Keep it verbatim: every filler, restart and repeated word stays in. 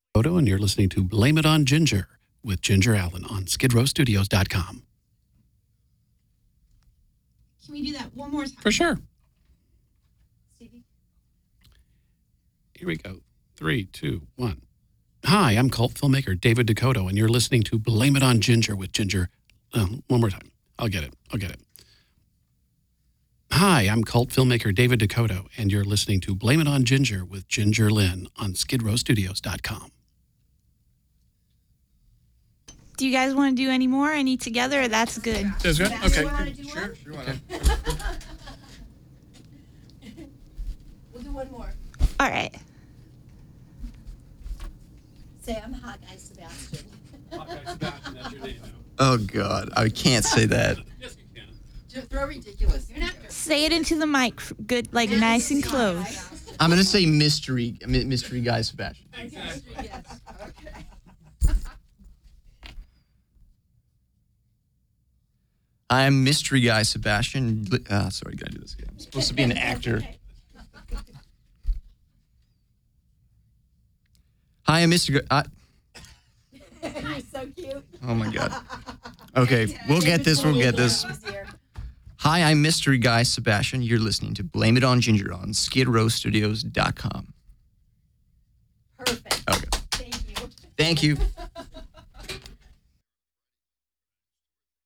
Photo, and you're listening to Blame It on Ginger with Ginger Allen on skid row studios dot com. Can we do that one more time? For sure. Stevie? Here we go. Three, two, one. Hi, I'm cult filmmaker David Dakota, and you're listening to Blame It on Ginger with Ginger. Uh, one more time. I'll get it. I'll get it. Hi, I'm cult filmmaker David Dakota, and you're listening to Blame It on Ginger with Ginger Lynn on skid row studios dot com. Do you guys want to do any more? Any together? That's good. That's good? Do Okay. you want to do Sure, one? sure, why not? We'll do one more. All right. Say, I'm Hot Guy Sebastian. Sebastian, that's your name now. Oh, God. I can't say that. Yes, you can. Just throw ridiculous. You're not. Say it into the mic, good, like nice and close. I'm going to say mystery, my- mystery guy Sebastian. Exactly. Yes. Okay. I'm mystery guy Sebastian. Uh, sorry, gotta do this again. I'm supposed to be an actor. Hi, I'm Mister Gu- uh, You're so cute. oh, my God. Okay, we'll get this. We'll get this. Hi, I'm mystery guy Sebastian. You're listening to Blame It on Ginger on skid row studios dot com. Perfect. Okay. Thank you. Thank you.